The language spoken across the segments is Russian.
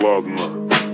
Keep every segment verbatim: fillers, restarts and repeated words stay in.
ладно.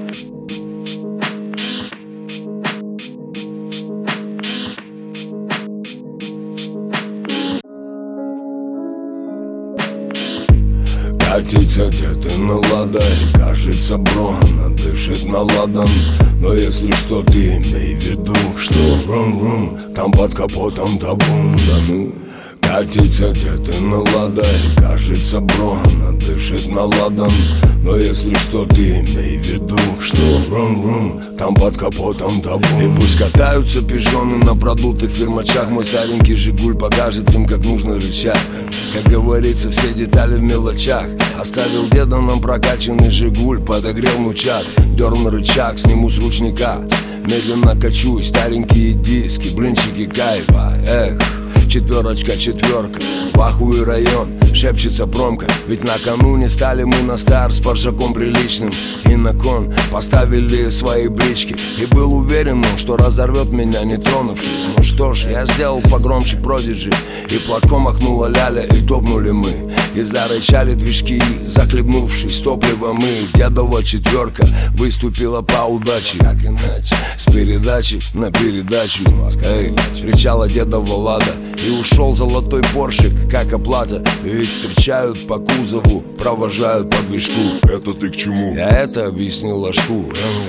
Катится где-то на ладой, кажется, бро, она дышит на ладан. Но если что, ты имей в виду, что рум-рум, там под капотом табун, да ну. Катится где-то на ладой, кажется, бро, она дышит на ладан. Но если что, ты имей в виду, что рум-рум, там под капотом табун. И пусть катаются пижоны на продутых фирмачах, мой старенький Жигуль покажет им, как нужно рычать. Как говорится, все детали в мелочах. Оставил деда нам прокачанный Жигуль, подогрел мучат, дернул рычаг, сниму с ручника. Медленно качусь, старенькие диски, блинчики кайфа, эх. Четверочка, четверка, в ахуе район, шепчется промка. Ведь накануне стали мы на старт с паршаком приличным. И на кон поставили свои брички. И был уверен, ну, что разорвет меня, не тронувшись. Ну что ж, я сделал погромче Продиджи, и платком махнула ляля, и топнули мы. И зарычали движки, захлебнувшись топливом. И дедова четверка выступила по удаче. Как иначе? С передачи на передачу. Эй, кричала дедова Лада. И ушел золотой поршик, как оплата. Ведь встречают по кузову, провожают по движку. Это ты к чему? Я это объяснил ложку.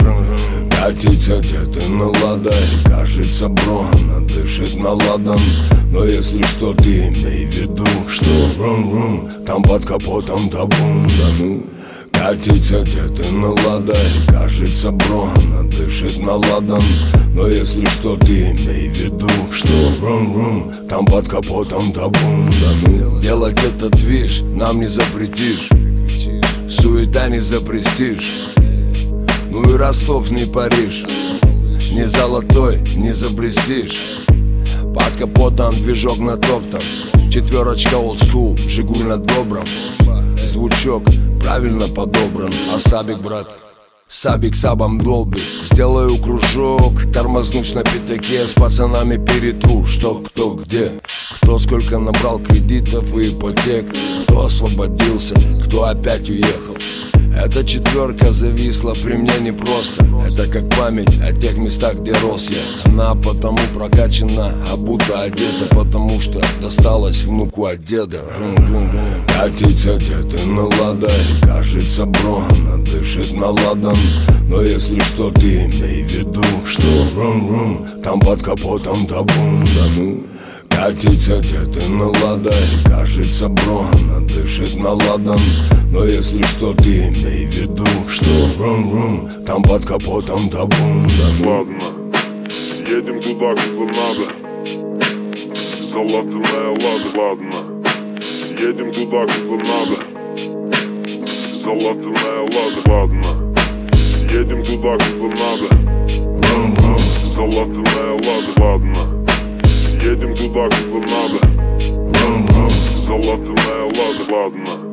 Катится где-то на ладой, кажется, бро, она дышит на ладан. Но если что, ты имей в виду, что рум-рум, там под капотом табун, да ну. Катится где-то на ладой, кажется, бро, она дышит на ладан. Но если что, ты имей в виду, что рум-рум, там под капотом табун, да ну. Делать этот движ нам не запретишь, суета не за престиж. Ну и Ростов не Париж, не золотой, не заблестишь. Под капотом движок натоптан, четверочка old school, Жигуль на добром. Звучок правильно подобран, а Сабик, брат, Сабик сабом долбит. Сделаю кружок, тормознусь на пятаке, с пацанами перетру, что кто где. Кто сколько набрал кредитов и ипотек, кто освободился, кто опять уехал. Эта четверка зависла при мне непросто. Это как память о тех местах, где рос я. Она потому прокачана, обута, одета, потому что досталась внуку от деда. Катится где-то на ладой, кажется, бро, она дышит на ладан. Но если что, ты имей в виду, что рум-рум, там под капотом табун, да ну. Катится где-то на ладой, кажется, бро, она дышит на ладан. Но если что, ты имей в виду, что рум-рум, там под капотом табун, да ну. Ладно, едем туда, куда надо. Залатанная лада, ладно. Едем туда, куда надо. Залатанная лада, ладно. Едем туда, куда надо. Рум-рум. Залатанная лада, ладно. Едем туда, куда надо. Рум-рум. Залатанная лада, ладно.